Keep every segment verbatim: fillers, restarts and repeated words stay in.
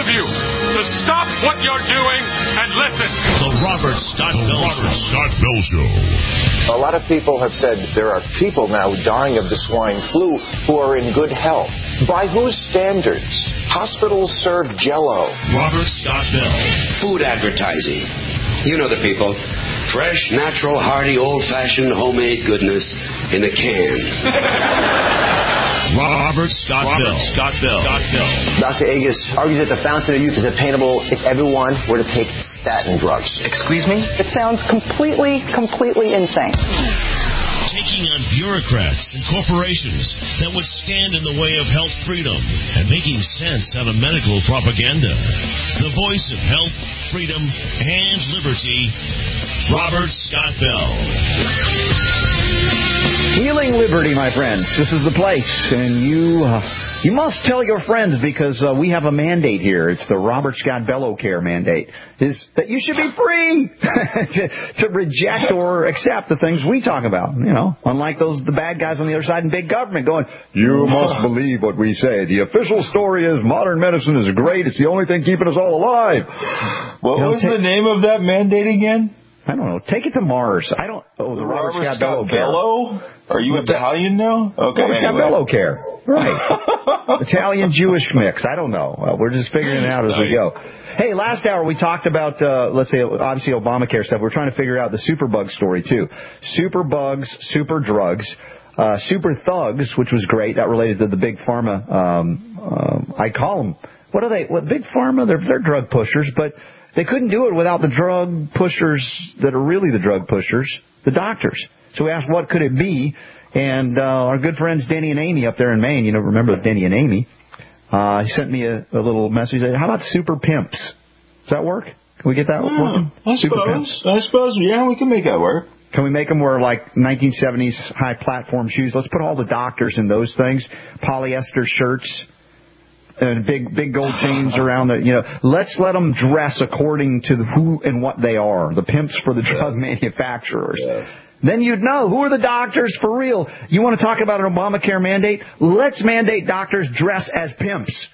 of you to stop what you're doing and listen. The Robert Scott Bell Robert Scott Bell Show. A lot of people have said there are people now dying of the swine flu who are in good health. By whose standards? Hospitals serve Jell-O. Robert Scott Bell. Food advertising. You know the people. Fresh, natural, hearty, old-fashioned, homemade goodness in a can. Robert Scott Robert Bell. Scott Bell. Scott Bell. Doctor Agus argues that the fountain of youth is attainable if everyone were to take statin drugs. Excuse me? It sounds completely, completely insane. Taking on bureaucrats and corporations that would stand in the way of health freedom and making sense out of medical propaganda. The voice of health, freedom, and liberty, Robert Scott Bell. Healing Liberty, my friends. This is the place. And you uh, you must tell your friends because uh, we have a mandate here. It's the Robert Scott Bello Care mandate. Is that you should be free to, to reject or accept the things we talk about. You know, unlike those the bad guys on the other side in big government going, you must believe what we say. The official story is modern medicine is great. It's the only thing keeping us all alive. What you know, was t- the name of that mandate again? I don't know. Take it to Mars. I don't. Oh, the, the Robert, Robert Scott, Scott Bello. Bello? Are you Italian now? Okay. Robert anyway. Scott Bello Care. Right. Italian Jewish mix. I don't know. Uh, we're just figuring it out as nice. we go. Hey, last hour we talked about, uh, let's say, obviously Obamacare stuff. We're trying to figure out the superbug story, too. Superbugs, super drugs, uh, super thugs, which was great. That related to the big pharma. Um, um, I call them. What are they? What, big pharma? They're, they're drug pushers, but they couldn't do it without the drug pushers that are really the drug pushers, the doctors. So we asked, what could it be? And uh, our good friends Denny and Amy up there in Maine, you know, remember Denny and Amy, uh, he sent me a, a little message. How about super pimps? Does that work? Can we get that yeah, working? I super suppose. Pimps? I suppose, yeah, we can make that work. Can we make them wear like nineteen seventies high platform shoes? Let's put all the doctors in those things, polyester shirts, and big big gold chains around the, you know, let's let them dress according to the who and what they are, the pimps for the drug yes. manufacturers. Yes. Then you'd know who are the doctors for real. You want to talk about an Obamacare mandate? Let's mandate doctors dress as pimps.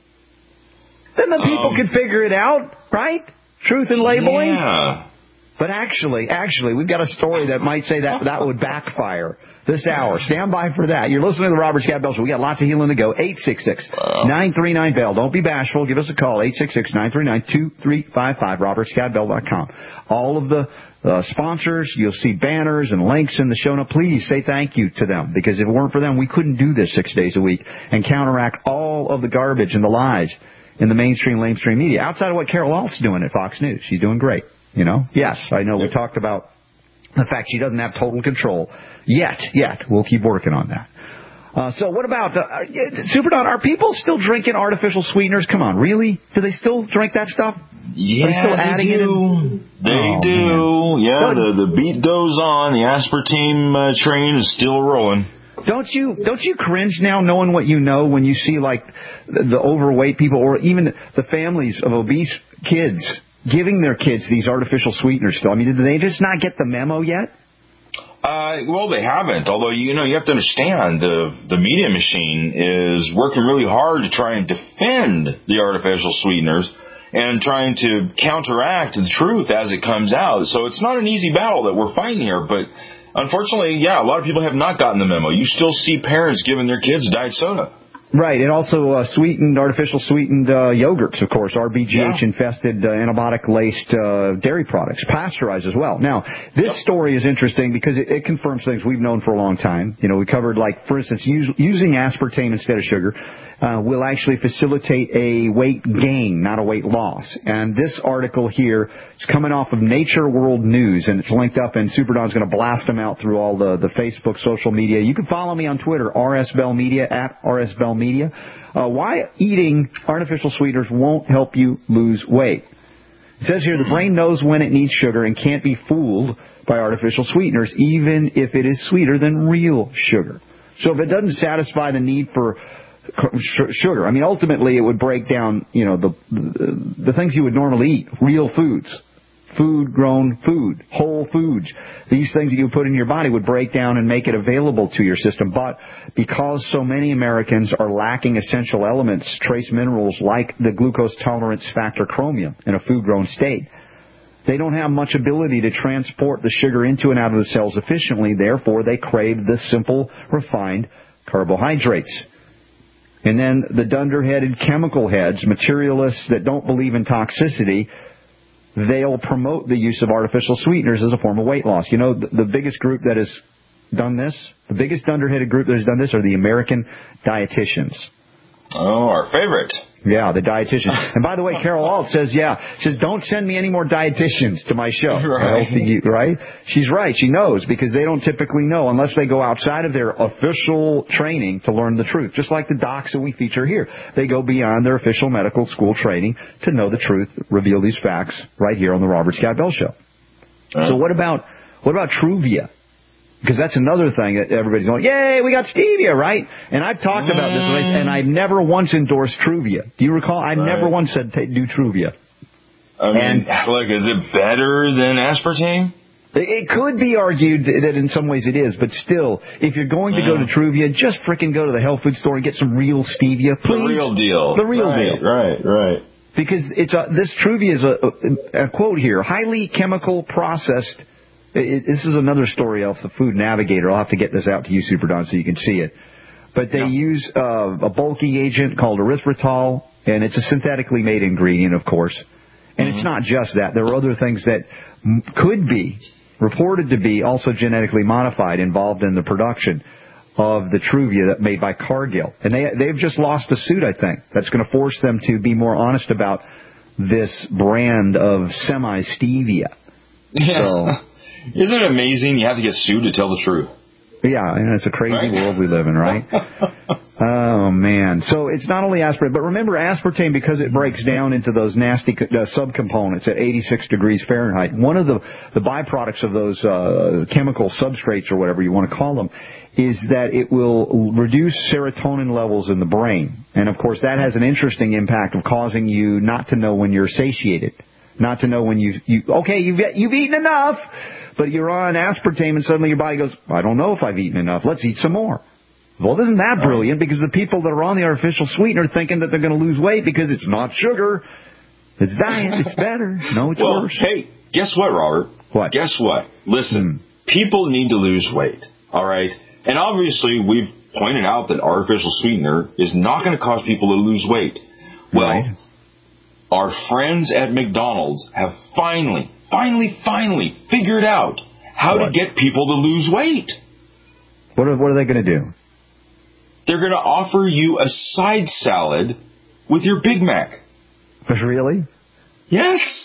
Then the people um, can figure it out, right? Truth in labeling. Yeah. But actually, actually, we've got a story that might say that that would backfire this hour. Stand by for that. You're listening to the Robert Scott Bell Show. We got lots of healing to go. eight six six, nine three nine, B E L L. Don't be bashful. Give us a call. eight six six, nine three nine, two three five five. robert scott bell dot com. All of the uh, sponsors, you'll see banners and links in the show notes. Please say thank you to them, because if it weren't for them, we couldn't do this six days a week and counteract all of the garbage and the lies in the mainstream, lamestream media. Outside of what Carol Alt's doing at Fox News. She's doing great. You know? Yes, I know. We talked about the fact she doesn't have total control yet. Yet. We'll keep working on that. Uh, so what about, uh, Super Don, are people still drinking artificial sweeteners? Come on, really? Do they still drink that stuff? Yeah, are they still they adding do. It in? They oh, do. Man. Yeah, the, the beat goes on. The aspartame uh, train is still rolling. Don't you don't you cringe now knowing what you know when you see, like, the, the overweight people or even the families of obese kids giving their kids these artificial sweeteners still? I mean, did they just not get the memo yet? Uh, well, they haven't. Although, you know, you have to understand the the media machine is working really hard to try and defend the artificial sweeteners and trying to counteract the truth as it comes out. So it's not an easy battle that we're fighting here. But unfortunately, yeah, a lot of people have not gotten the memo. You still see parents giving their kids diet soda. Right, and also uh, sweetened, artificial sweetened uh, yogurts, of course, R B G H-infested, uh, antibiotic-laced uh, dairy products, pasteurized as well. Now, this yep. story is interesting because it, it confirms things we've known for a long time. You know, we covered, like, for instance, use, using aspartame instead of sugar uh, will actually facilitate a weight gain, not a weight loss. And this article here is coming off of Nature World News, and it's linked up, and Super Don's going to blast them out through all the, the Facebook, social media. You can follow me on Twitter, R S Bell Media, at R S Bell Media. Media. Uh, why eating artificial sweeteners won't help you lose weight. It says here the brain knows when it needs sugar and can't be fooled by artificial sweeteners, even if it is sweeter than real sugar. So if it doesn't satisfy the need for sugar, I mean, ultimately it would break down, you know, the the, the things you would normally eat, real foods. food-grown food, whole foods. These things that you put in your body would break down and make it available to your system. But because so many Americans are lacking essential elements, trace minerals like the glucose tolerance factor chromium in a food-grown state, they don't have much ability to transport the sugar into and out of the cells efficiently. Therefore, they crave the simple, refined carbohydrates. And then the dunder-headed chemical heads, materialists that don't believe in toxicity, they'll promote the use of artificial sweeteners as a form of weight loss. You know, the, the biggest group that has done this, the biggest dunder-headed group that has done this are the American dietitians. Oh, our favorite. Yeah, the dietitians. And by the way, Carol Alt says, yeah, says, don't send me any more dietitians to my show. Right. Right? She's right. She knows, because they don't typically know unless they go outside of their official training to learn the truth. Just like the docs that we feature here. They go beyond their official medical school training to know the truth, reveal these facts right here on the Robert Scott Bell Show. Uh-huh. So what about, what about Truvia? Because that's another thing that everybody's going, yay, we got stevia, right? And I've talked mm. about this, and I've never once endorsed Truvia. Do you recall? I've right. never once said do Truvia. I mean, and, look, is it better than aspartame? It could be argued that in some ways it is, but still, if you're going to mm. go to Truvia, just frickin' go to the health food store and get some real stevia, please. The real deal. The real right, deal. Right, right. Because it's a, this Truvia is a, a, a quote here, highly chemical processed. It, this is another story off the Food Navigator. I'll have to get this out to you, Super Don, so you can see it. But they yeah. use uh, a bulking agent called erythritol, and it's a synthetically made ingredient, of course. And mm-hmm. it's not just that. There are other things that m- could be, reported to be, also genetically modified, involved in the production of the Truvia that made by Cargill. And they, they've just lost a suit, I think, that's going to force them to be more honest about this brand of semi-stevia. Yeah. So, isn't it amazing you have to get sued to tell the truth? Yeah, and it's a crazy right? world we live in, right? Oh, man. So it's not only aspartame, but remember aspartame, because it breaks down into those nasty uh, subcomponents at eighty-six degrees Fahrenheit. One of the, the byproducts of those uh, chemical substrates, or whatever you want to call them, is that it will reduce serotonin levels in the brain. And, of course, that has an interesting impact of causing you not to know when you're satiated. Not to know when you, you okay, you've, you've eaten enough, but you're on aspartame and suddenly your body goes, I don't know if I've eaten enough. Let's eat some more. Well, isn't that brilliant? Because the people that are on the artificial sweetener thinking that they're going to lose weight because it's not sugar. It's diet. It's better. No, it's well, worse. Hey, guess what, Robert? What? Guess what? Listen, mm. people need to lose weight, all right? And obviously we've pointed out that artificial sweetener is not going to cause people to lose weight. Well, right. Our friends at McDonald's have finally, finally, finally figured out how what? to get people to lose weight. What are, what are they going to do? They're going to offer you a side salad with your Big Mac. Really? Yes.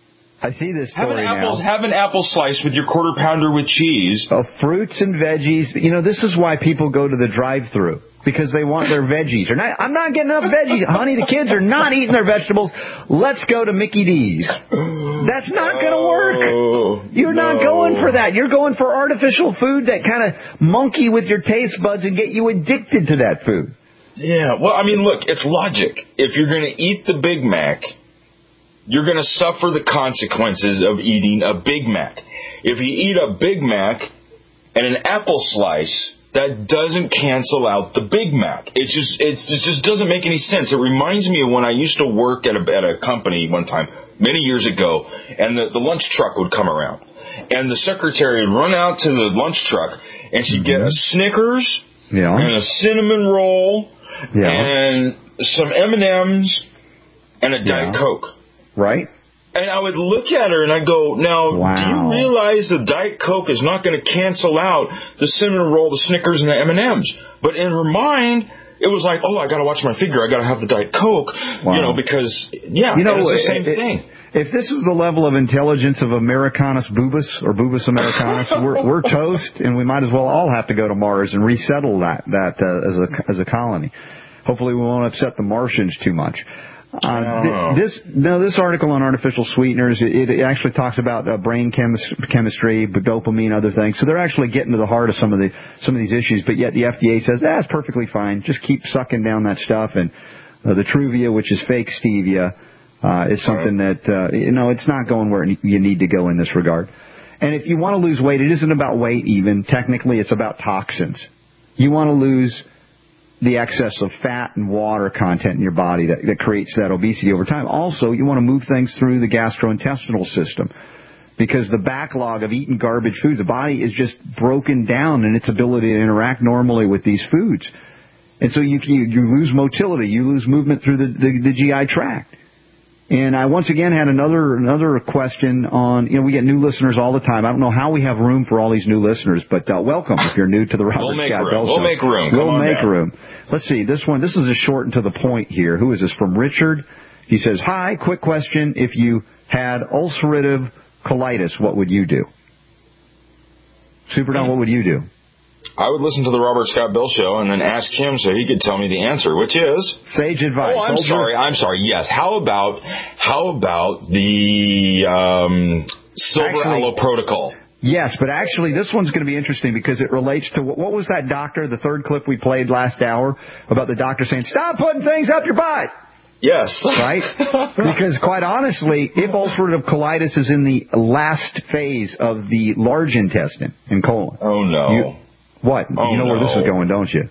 I see this have story an apple, now. Have an apple slice with your quarter pounder with cheese. Oh, fruits and veggies. You know, this is why people go to the drive-thru. Because they want their veggies. Or not, I'm not getting enough veggies. Honey, the kids are not eating their vegetables. Let's go to Mickey D's. That's not going to work. You're no. not going for that. You're going for artificial food that kind of monkey with your taste buds and get you addicted to that food. Yeah, well, I mean, look, it's logic. If you're going to eat the Big Mac, you're going to suffer the consequences of eating a Big Mac. If you eat a Big Mac and an apple slice, that doesn't cancel out the Big Mac. It just it's, it just doesn't make any sense. It reminds me of when I used to work at a, at a company one time, many years ago, and the, the lunch truck would come around. And the secretary would run out to the lunch truck, and she'd get a Snickers yeah. and a cinnamon roll yeah. and some M and M's and a Diet yeah. Coke. Right. And I would look at her and I'd go, now, wow. do you realize the Diet Coke is not going to cancel out the cinnamon roll, the Snickers, and the M and M's? But in her mind, it was like, oh, I got to watch my figure. I got to have the Diet Coke, wow. you know, because, yeah, you know, it's the same it, thing. If this is the level of intelligence of Americanus Boobus, or Boobus Americanus, we're, we're toast, and we might as well all have to go to Mars and resettle that, that uh, as a as a colony. Hopefully we won't upset the Martians too much. Uh, th- this no, this article on artificial sweeteners, it, it actually talks about uh, brain chemis- chemistry, dopamine, other things. So they're actually getting to the heart of some of the some of these issues. But yet the F D A says that's perfectly fine. Just keep sucking down that stuff. And uh, the Truvia, which is fake stevia, Uh, it's something that, uh, you know, it's not going where you need to go in this regard. And if you want to lose weight, it isn't about weight even. Technically, it's about toxins. You want to lose the excess of fat and water content in your body that, that creates that obesity over time. Also, you want to move things through the gastrointestinal system because the backlog of eating garbage foods, the body is just broken down in its ability to interact normally with these foods. And so you, you, you lose motility, you lose movement through the, the, the G I tract. And I once again had another another question on, you know, we get new listeners all the time. I don't know how we have room for all these new listeners, but uh, welcome if you're new to the Robert we'll Scott room. Bell Show. We'll make room. We'll Come make down. room. Let's see, this one, this is a short and to the point here. Who is this? From Richard. He says, hi, quick question. If you had ulcerative colitis, what would you do? Super Don, what would you do? I would listen to the Robert Scott Bell Show and then ask him so he could tell me the answer, which is sage advice. Oh, I'm Soldier. sorry. I'm sorry. Yes. How about how about the um, Silver Actually, Aloe Protocol? Yes, but actually this one's going to be interesting because it relates to what, what was that doctor, the third clip we played last hour about the doctor saying, "Stop putting things up your butt." Yes. Right? Because quite honestly, if ulcerative colitis is in the last phase of the large intestine and colon. Oh no. You, What? Oh, you know no. where this is going, don't you?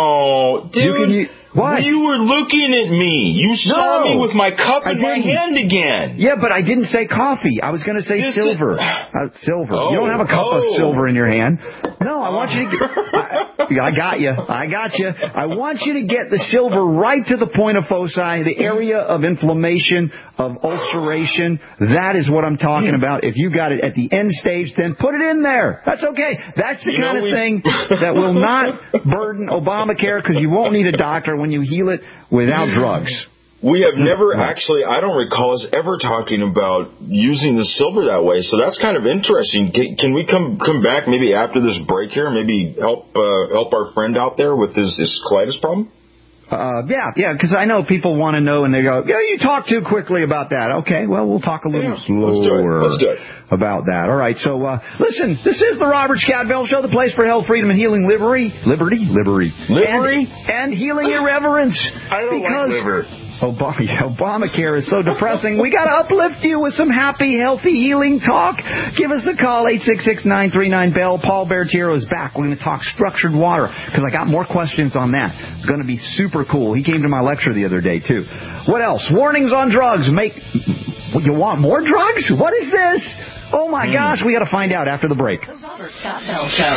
No, dude. You can, you, what? You were looking at me. You saw No, me with my cup I in my didn't. hand again. Yeah, but I didn't say coffee. I was going to say This silver. is- Uh, silver. Oh, you don't have a cup oh. of silver in your hand. No, I want you to get... I, I got you. I got you. I want you to get the silver right to the point of foci, the area of inflammation, of ulceration. That is what I'm talking about. If you got it at the end stage, then put it in there. That's okay. That's the You kind know, of we- thing that will not burden Obamacare because you won't need a doctor when you heal it without drugs. We have never actually, I don't recall us ever talking about using the silver that way, so that's kind of interesting. Can, can we come come back maybe after this break here, maybe help uh, help our friend out there with his, his colitis problem? Uh, yeah, yeah, because I know people want to know, and they go, yeah, you talk too quickly about that. Okay, well, we'll talk a little Yeah, slower let's do it. Let's do it. about that. All right, so uh, listen, this is the Robert Scott Bell Show, the place for health, freedom, and healing liberty, liberty, liberty, Liberty? and, and healing irreverence. I don't because like liver. Obama, Obamacare is so depressing. We got to uplift you with some happy, healthy, healing talk. Give us a call, eight six six, nine three nine, B E L L. Paul Bertiero is back. We're going to talk structured water because I got more questions on that. It's going to be super cool. He came to my lecture the other day, too. What else? Warnings on drugs. Make You want more drugs? What is this? Oh, my gosh. We got to find out after the break. The Robert Scott Bell Show.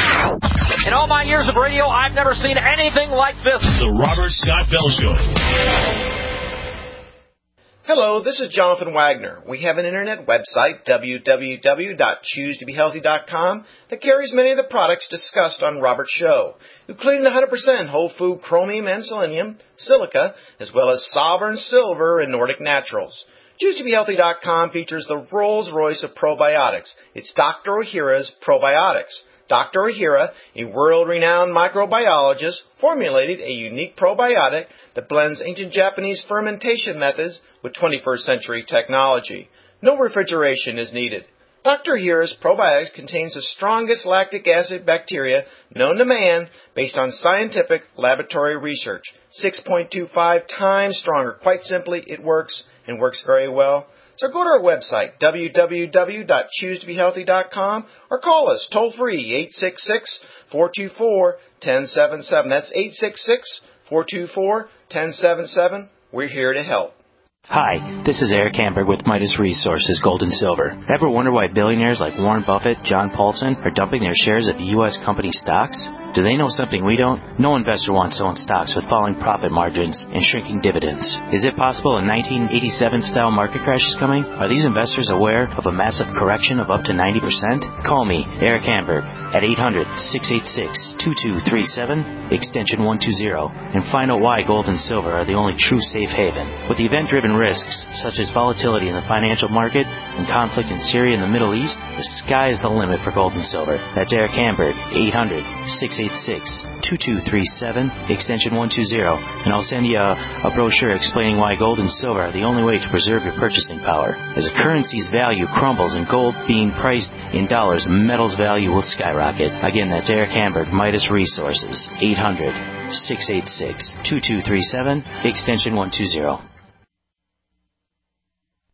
In all my years of radio, I've never seen anything like this. The Robert Scott Bell Show. Hello, this is Jonathan Wagner. We have an internet website, w w w dot choose to be healthy dot com, that carries many of the products discussed on Robert's show, including one hundred percent whole food chromium and selenium, silica, as well as Sovereign Silver and Nordic Naturals. choose to be healthy dot com features the Rolls-Royce of probiotics. It's Doctor Ohhira's Probiotics. Doctor Ohhira, a world-renowned microbiologist, formulated a unique probiotic that blends ancient Japanese fermentation methods with twenty-first century technology. No refrigeration is needed. Doctor Ohhira's probiotics contains the strongest lactic acid bacteria known to man based on scientific laboratory research. six point two five times stronger. Quite simply, it works and works very well. So go to our website, w w w dot choose to be healthy dot com, or call us toll-free, eight six six, four two four, one zero seven seven. That's eight six six, four two four, one zero seven seven. We're here to help. Hi, this is Eric Hamburg with Midas Resources Gold and Silver. Ever wonder why billionaires like Warren Buffett, John Paulson are dumping their shares of U S company stocks? Do they know something we don't? No investor wants to own stocks with falling profit margins and shrinking dividends. Is it possible a nineteen eighty-seven style market crash is coming? Are these investors aware of a massive correction of up to ninety percent? Call me, Eric Hamburg, at eight hundred, six eight six, two two three seven, extension one two zero, and find out why gold and silver are the only true safe haven. With the event-driven risks, such as volatility in the financial market and conflict in Syria and the Middle East, the sky is the limit for gold and silver. That's Eric Hamburg, eight hundred, six eight six, two two three seven, extension one two zero, and I'll send you a, a brochure explaining why gold and silver are the only way to preserve your purchasing power. As a currency's value crumbles and gold being priced in dollars, metal's value will skyrocket. Again, that's Eric Hamburg, Midas Resources, eight hundred, eight hundred, six eight six, two two three seven, extension one two zero. extension one two zero. And I'll send you a, a brochure explaining why gold and silver are the only way to preserve your purchasing power. As a currency's value crumbles and gold being priced in dollars, metal's value will skyrocket. Again, that's Eric Hamburg, Midas Resources, eight hundred, six eight six, two two three seven, extension one two zero.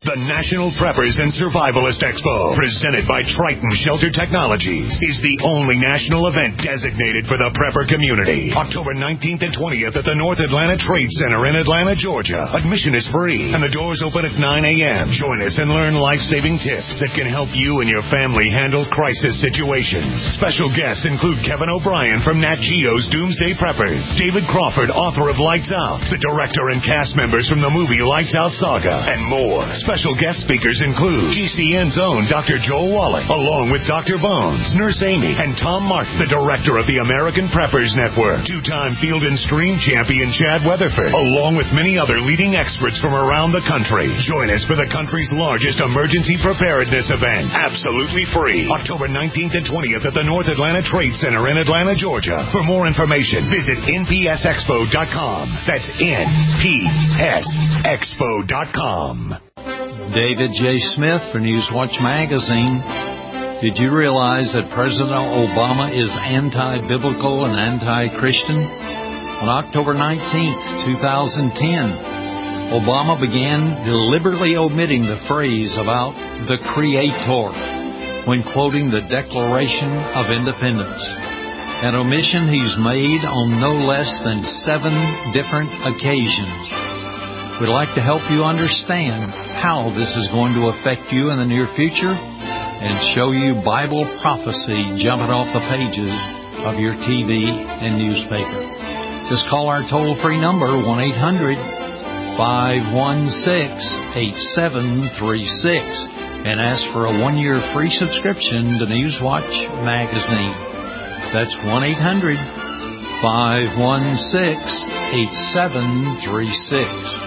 The National Preppers and Survivalist Expo, presented by Triton Shelter Technologies, is the only national event designated for the prepper community. October nineteenth and twentieth at the North Atlanta Trade Center in Atlanta, Georgia. Admission is free, and the doors open at nine a.m. Join us and learn life-saving tips that can help you and your family handle crisis situations. Special guests include Kevin O'Brien from Nat Geo's Doomsday Preppers, David Crawford, author of Lights Out, the director and cast members from the movie Lights Out Saga, and more. Special guest speakers include G C N's own Doctor Joel Wallach, along with Doctor Bones, Nurse Amy, and Tom Martin, the director of the American Preppers Network, two-time Field and Stream champion Chad Weatherford, along with many other leading experts from around the country. Join us for the country's largest emergency preparedness event, absolutely free, October nineteenth and twentieth at the North Atlanta Trade Center in Atlanta, Georgia. For more information, visit N P S expo dot com. That's N P S expo dot com. David J. Smith for Newswatch Magazine. Did you realize that President Obama is anti-biblical and anti-Christian? On October nineteenth, twenty ten, Obama began deliberately omitting the phrase about the Creator when quoting the Declaration of Independence, an omission he's made on no less than seven different occasions. We'd like to help you understand how this is going to affect you in the near future and show you Bible prophecy jumping off the pages of your T V and newspaper. Just call our toll-free number, one eight hundred, five one six, eight seven three six, and ask for a one-year free subscription to Newswatch Magazine. That's one eight hundred, five one six, eight seven three six.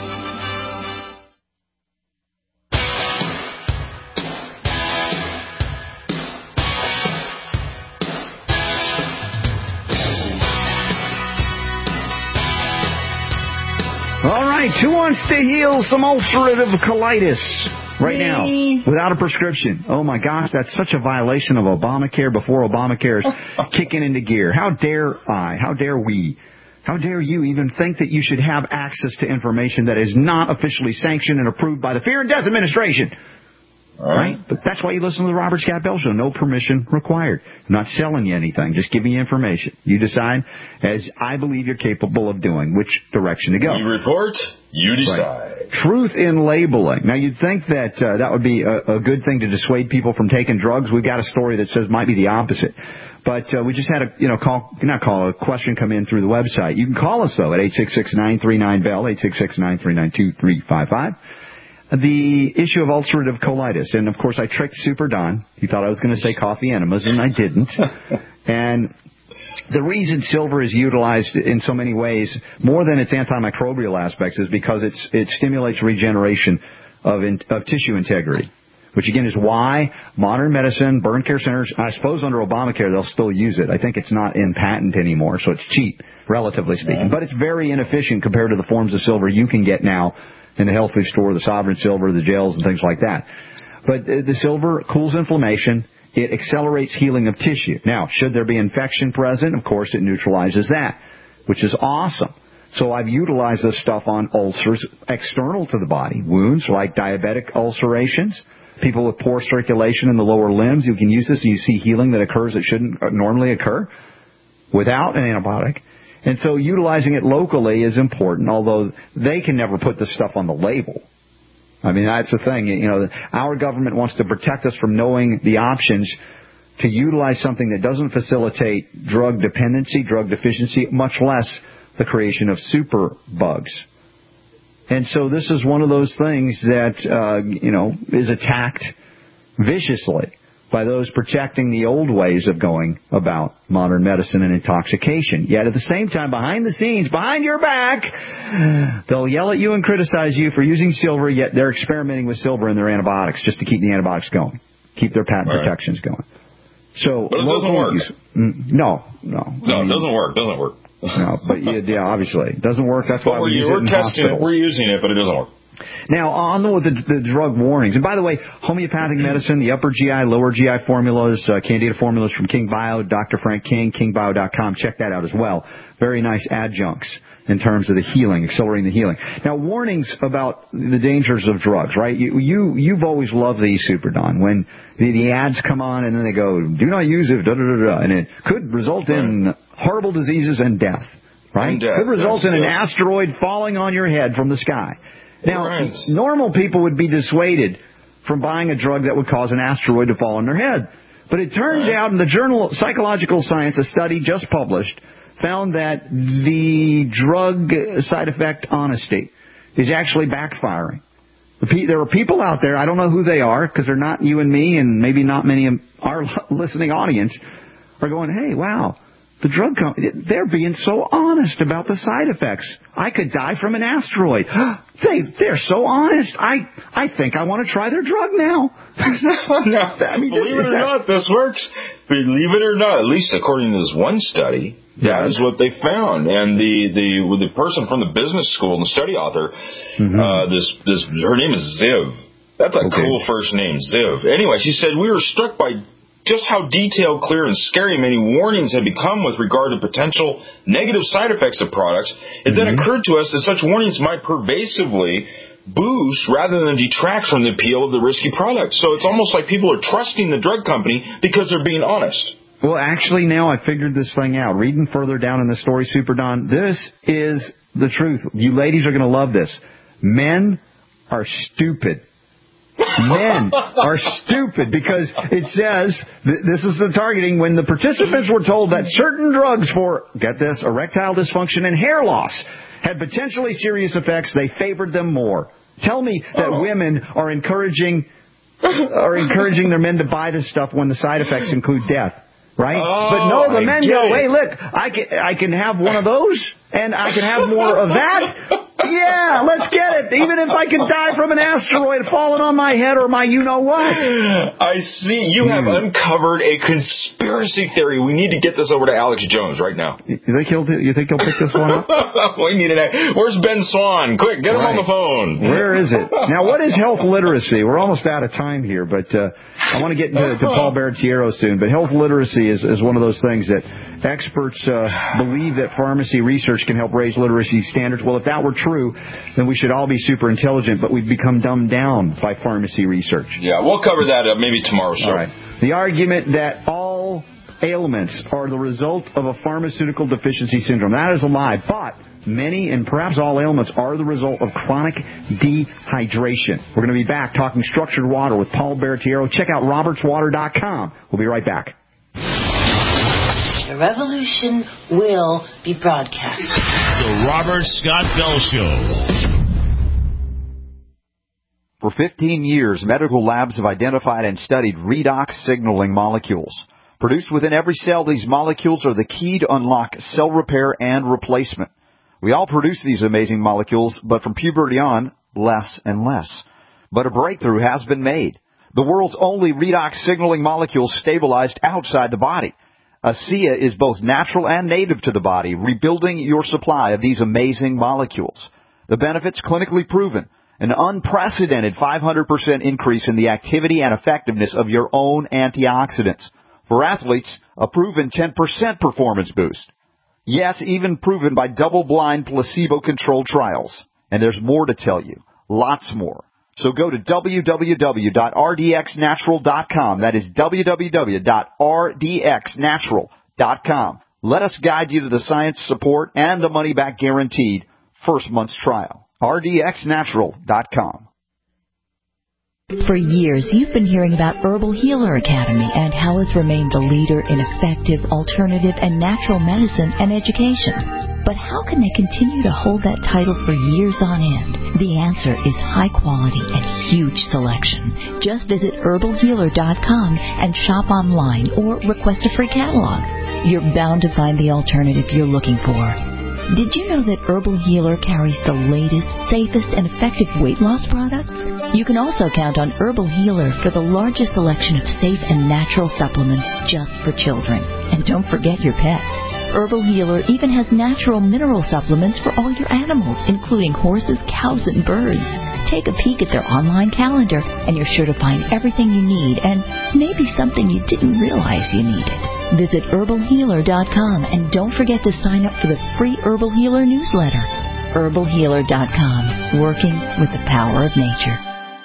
Who wants to heal some ulcerative colitis right now without a prescription? Oh, my gosh, that's such a violation of Obamacare before Obamacare is kicking into gear. How dare I, how dare we, how dare you even think that you should have access to information that is not officially sanctioned and approved by the Fear and Death Administration? All right. But that's why you listen to the Robert Scott Bell Show. No permission required. I'm not selling you anything. Just give me information. You decide, as I believe you're capable of doing, which direction to go. You report, you decide. Right. Truth in labeling. Now, you'd think that uh, that would be a, a good thing to dissuade people from taking drugs. We've got a story that says might be the opposite. But uh, we just had a, you know, call, not call, a question come in through the website. You can call us, though, at eight six six, nine three nine, B E L L, eight six six, nine three nine, two three five five. The issue of ulcerative colitis. And, of course, I tricked Super Don. He thought I was going to say coffee enemas, and I didn't. And the reason silver is utilized in so many ways, more than its antimicrobial aspects, is because it's, it stimulates regeneration of, in, of tissue integrity, which, again, is why modern medicine, burn care centers, I suppose under Obamacare they'll still use it. I think it's not in patent anymore, so it's cheap, relatively speaking. Yeah. But it's very inefficient compared to the forms of silver you can get now in the health food store, the Sovereign Silver, the gels, and things like that. But the silver cools inflammation. It accelerates healing of tissue. Now, should there be infection present, of course, it neutralizes that, which is awesome. So I've utilized this stuff on ulcers external to the body, wounds like diabetic ulcerations, people with poor circulation in the lower limbs. You can use this and you see healing that occurs that shouldn't normally occur without an antibiotic. And so utilizing it locally is important, although they can never put this stuff on the label. I mean, that's the thing. You know, our government wants to protect us from knowing the options to utilize something that doesn't facilitate drug dependency, drug deficiency, much less the creation of super bugs. And so this is one of those things that, uh, you know, is attacked viciously by those protecting the old ways of going about modern medicine and intoxication. Yet at the same time, behind the scenes, behind your back, they'll yell at you and criticize you for using silver, yet they're experimenting with silver in their antibiotics just to keep the antibiotics going, keep their patent right. protections going. So, but it doesn't work. Use, no, no. No, it doesn't work. It doesn't work. No, but yeah, obviously. It doesn't work. That's why we're, we use we're it in testing hospitals. It. We're using it, but it doesn't work. Now, on the, the, the drug warnings, and by the way, homeopathic medicine, the upper G I, lower G I formulas, uh, Candida formulas from King Bio, Doctor Frank King, king bio dot com. Check that out as well. Very nice adjuncts in terms of the healing, accelerating the healing. Now, warnings about the dangers of drugs, right? You, you, you've always loved these, Super Don, when the, the ads come on and then they go, do not use it, da, da, da, da, and it could result in horrible diseases and death, right? And death, could result yes, in an yes. asteroid falling on your head from the sky. Now, right. normal people would be dissuaded from buying a drug that would cause an asteroid to fall on their head. But it turns right. out in the journal Psychological Science, a study just published, found that the drug side effect honesty is actually backfiring. There are people out there, I don't know who they are, because they're not you and me, and maybe not many of our listening audience, are going, hey, wow, the drug company, they're being so honest about the side effects. I could die from an asteroid. They, they're so honest. I, I think I want to try their drug now. no, I mean, believe it or not, this works. Believe it or not, at least according to this one study, that is what they found. And the, the, the person from the business school, the study author, mm-hmm. uh, this, this, her name is Ziv. That's a okay. cool first name, Ziv. Anyway, she said, we were struck by just how detailed, clear, and scary many warnings had become with regard to potential negative side effects of products. It mm-hmm. then occurred to us that such warnings might pervasively boost rather than detract from the appeal of the risky product. So it's almost like people are trusting the drug company because they're being honest. Well, actually, now I figured this thing out. Reading further down in the story, Super Don, this is the truth. You ladies are going to love this. Men are stupid. Men are stupid because it says, th- this is the targeting, when the participants were told that certain drugs for, get this, erectile dysfunction and hair loss had potentially serious effects, they favored them more. Tell me that oh. women are encouraging are encouraging their men to buy this stuff when the side effects include death. Right? Oh, but no, the men go, it. hey, look, I can, I can have one of those, and I can have more of that. Yeah, let's get it. Even if I can die from an asteroid falling on my head or my you-know-what. I see. You have mm. uncovered a conspiracy theory. We need to get this over to Alex Jones right now. You think he'll, you think he'll pick this one up? we need it. Where's Ben Swan? Quick, get him right. on the phone. Where is it? Now, what is health literacy? We're almost out of time here, but uh, I want to get to, to Paul Baratiero soon. But health literacy is, is one of those things that experts uh, believe that pharmacy research can help raise literacy standards. Well, if that were true, then we should all be super intelligent, but we've become dumbed down by pharmacy research. Yeah, we'll cover that uh, maybe tomorrow's show. All right. The argument that all ailments are the result of a pharmaceutical deficiency syndrome, that is a lie. But many and perhaps all ailments are the result of chronic dehydration. We're going to be back talking structured water with Paul Baratiero. Check out roberts water dot com. We'll be right back. The revolution will be broadcast. The Robert Scott Bell Show. For fifteen years, medical labs have identified and studied redox signaling molecules. Produced within every cell, these molecules are the key to unlock cell repair and replacement. We all produce these amazing molecules, but from puberty on, less and less. But a breakthrough has been made. The world's only redox signaling molecule stabilized outside the body. ASEA is both natural and native to the body, rebuilding your supply of these amazing molecules. The benefits clinically proven. An unprecedented five hundred percent increase in the activity and effectiveness of your own antioxidants. For athletes, a proven ten percent performance boost. Yes, even proven by double-blind placebo-controlled trials. And there's more to tell you. Lots more. So go to w w w dot r d x natural dot com. That is w w w dot r d x natural dot com. Let us guide you to the science support and the money-back guaranteed first month's trial. r d x natural dot com. For years, you've been hearing about Herbal Healer Academy and how it's remained the leader in effective, alternative, and natural medicine and education. But how can they continue to hold that title for years on end? The answer is high quality and huge selection. Just visit herbal healer dot com and shop online or request a free catalog. You're bound to find the alternative you're looking for. Did you know that Herbal Healer carries the latest, safest, and effective weight loss products? You can also count on Herbal Healer for the largest selection of safe and natural supplements just for children. And don't forget your pets. Herbal Healer even has natural mineral supplements for all your animals, including horses, cows, and birds. Take a peek at their online calendar, and you're sure to find everything you need and maybe something you didn't realize you needed. Visit herbal healer dot com and don't forget to sign up for the free Herbal Healer newsletter. herbal healer dot com, working with the power of nature.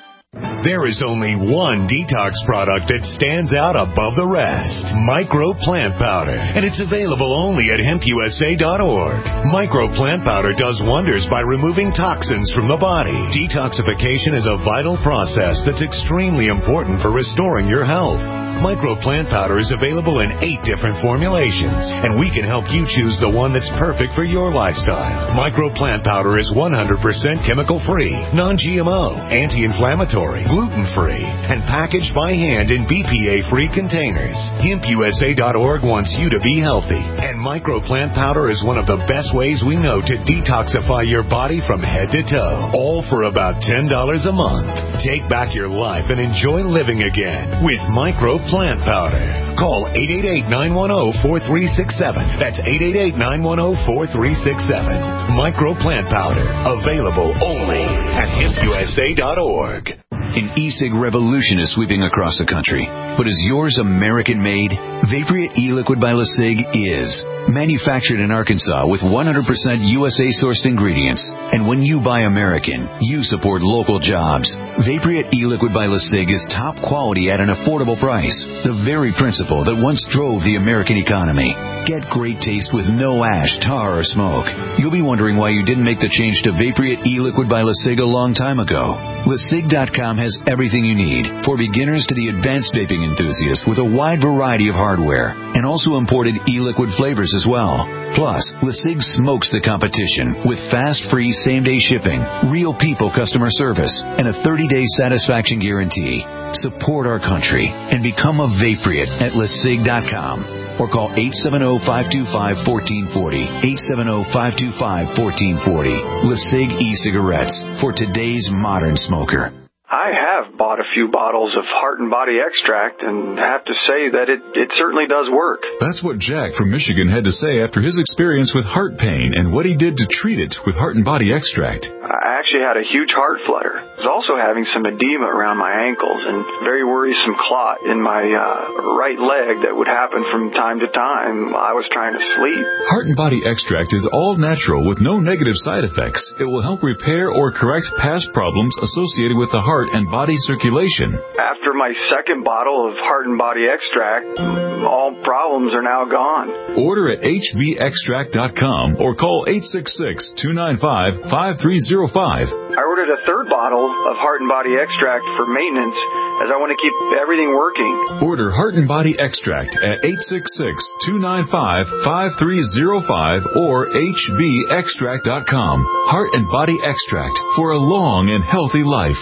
There is only one detox product that stands out above the rest. Micro Plant Powder. And it's available only at hemp u s a dot org. Micro Plant Powder does wonders by removing toxins from the body. Detoxification is a vital process that's extremely important for restoring your health. Micro Plant Powder is available in eight different formulations, and we can help you choose the one that's perfect for your lifestyle. Micro Plant Powder is one hundred percent chemical-free, non G M O, anti-inflammatory, gluten-free, and packaged by hand in B P A-free containers. hemp u s a dot org wants you to be healthy, and Micro Plant Powder is one of the best ways we know to detoxify your body from head to toe, all for about ten dollars a month. Take back your life and enjoy living again with Micro Plant Powder. Call eight eight eight, nine one zero, four three six seven. That's eight eight eight, nine one zero, four three six seven. Micro Plant Powder. Available only at hemp u s a dot org. An e-cig revolution is sweeping across the country. But is yours American-made? Vaporeat e-liquid by LeSig is. Manufactured in Arkansas with one hundred percent U S A-sourced ingredients. And when you buy American, you support local jobs. Vaporeat e-liquid by LeSig is top quality at an affordable price. The very principle that once drove the American economy. Get great taste with no ash, tar, or smoke. You'll be wondering why you didn't make the change to Vaporeat e-liquid by LeSig a long time ago. LeSig dot com has everything you need, for beginners to the advanced vaping enthusiast, with a wide variety of hardware, and also imported e-liquid flavors as well. Plus, LeSig smokes the competition with fast, free, same-day shipping, real people customer service, and a thirty-day satisfaction guarantee. Support our country and become a Vaporeat at LeSig dot com. Or call eight seven zero, five two five, one four four zero, eight seven zero, five two five, one four four zero. LeSig e-cigarettes for today's modern smoker. I have bought a few bottles of Heart and Body Extract and have to say that it, it certainly does work. That's what Jack from Michigan had to say after his experience with heart pain and what he did to treat it with Heart and Body Extract. I actually had a huge heart flutter. I was also having some edema around my ankles and very worrisome clot in my uh, right leg that would happen from time to time while I was trying to sleep. Heart and Body Extract is all natural with no negative side effects. It will help repair or correct past problems associated with the heart and body circulation. After my second bottle of Heart and Body Extract, all problems are now gone. Order at h b extract dot com or call eight six six, two nine five, five three zero five. I ordered a third bottle of Heart and Body Extract for maintenance as I want to keep everything working. Order Heart and Body Extract at eight six six, two nine five, five three zero five or h b extract dot com. Heart and Body Extract for a long and healthy life.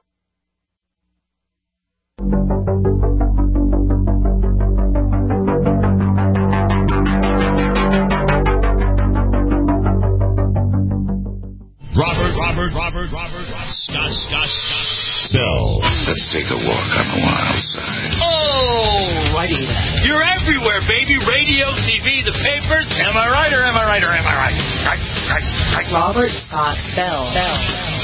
Robert, Robert, Robert, Robert, Scott, Scott, Scott, Bell. Let's take a walk on the wild side. Oh, righty then. You're everywhere, baby. Radio, T V, the papers. Am I right or am I right or am I right? Right, right, right. Robert Scott Bell. Bell.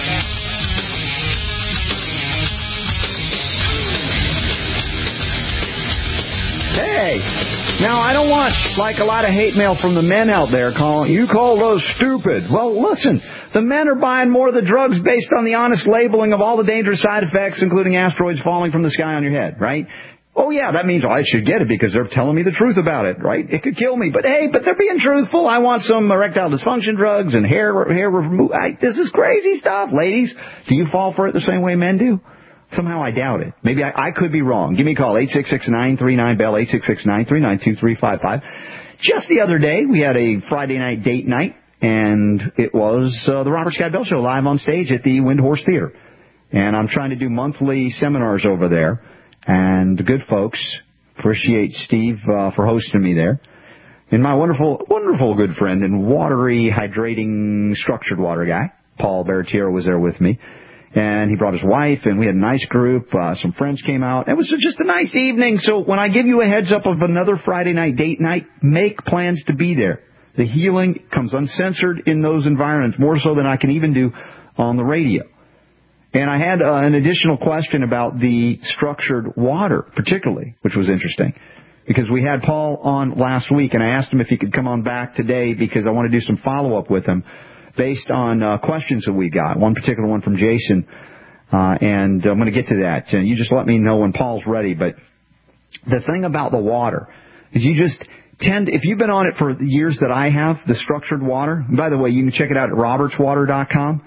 Hey, now I don't want like a lot of hate mail from the men out there calling, you call those stupid. Well, listen, the men are buying more of the drugs based on the honest labeling of all the dangerous side effects, including asteroids falling from the sky on your head, right? Oh, yeah, that means, oh, I should get it because they're telling me the truth about it, right? It could kill me, but hey, but they're being truthful. I want some erectile dysfunction drugs and hair hair removal. This is crazy stuff, ladies. Do you fall for it the same way men do? Somehow I doubt it. Maybe I, I could be wrong. Give me a call, eight six six, nine three nine, B E L L, eight six six, nine three nine, two three five five. Just the other day, we had a Friday night date night, and it was uh, the Robert Scott Bell Show live on stage at the Windhorse Theater. And I'm trying to do monthly seminars over there, and the good folks appreciate Steve uh, for hosting me there. And my wonderful, wonderful good friend and watery, hydrating, structured water guy, Paul Baratiero, was there with me. And he brought his wife, and we had a nice group. Uh, some friends came out. It was just a nice evening. So when I give you a heads up of another Friday night date night, make plans to be there. The healing comes uncensored in those environments, more so than I can even do on the radio. And I had uh, an additional question about the structured water, particularly, which was interesting, because we had Paul on last week, and I asked him if he could come on back today because I want to do some follow-up with him based on uh, questions that we got, one particular one from Jason, uh, and I'm going to get to that. And you just let me know when Paul's ready. But the thing about the water is you just tend, if you've been on it for the years that I have, the structured water, and by the way, you can check it out at roberts water dot com.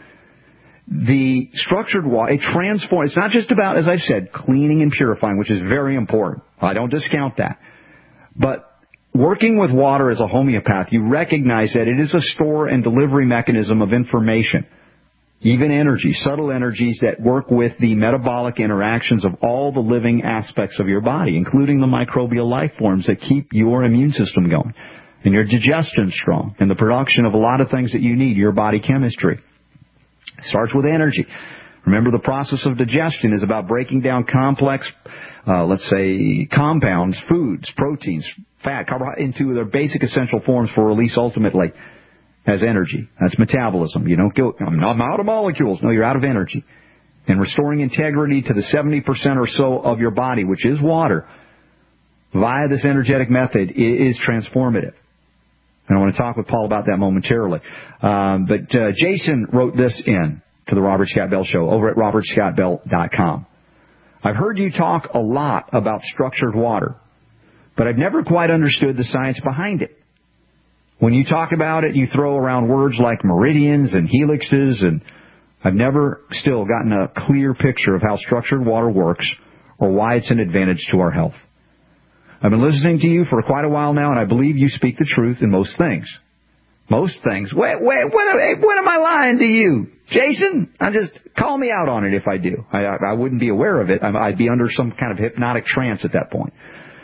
The structured water, it transforms. It's not just about, as I've said, cleaning and purifying, which is very important. I don't discount that. But working with water as a homeopath, you recognize that it is a store and delivery mechanism of information, even energy, subtle energies that work with the metabolic interactions of all the living aspects of your body, including the microbial life forms that keep your immune system going and your digestion strong and the production of a lot of things that you need, your body chemistry. It starts with energy. Remember, the process of digestion is about breaking down complex, uh, let's say, compounds, foods, proteins, fat, carbohydrates, into their basic essential forms for release ultimately as energy. That's metabolism. You don't go, I'm out of molecules. No, you're out of energy. And restoring integrity to the seventy percent or so of your body, which is water, via this energetic method is transformative. And I want to talk with Paul about that momentarily. Um, but uh, Jason wrote this in to the Robert Scott Bell Show over at robert scott bell dot com. I've heard you talk a lot about structured water, but I've never quite understood the science behind it. When you talk about it, you throw around words like meridians and helixes, and I've never still gotten a clear picture of how structured water works or why it's an advantage to our health. I've been listening to you for quite a while now, and I believe you speak the truth in most things. Most things. Wait, wait, what, what am I lying to you? Jason, I just, call me out on it if I do. I, I wouldn't be aware of it. I'd be under some kind of hypnotic trance at that point.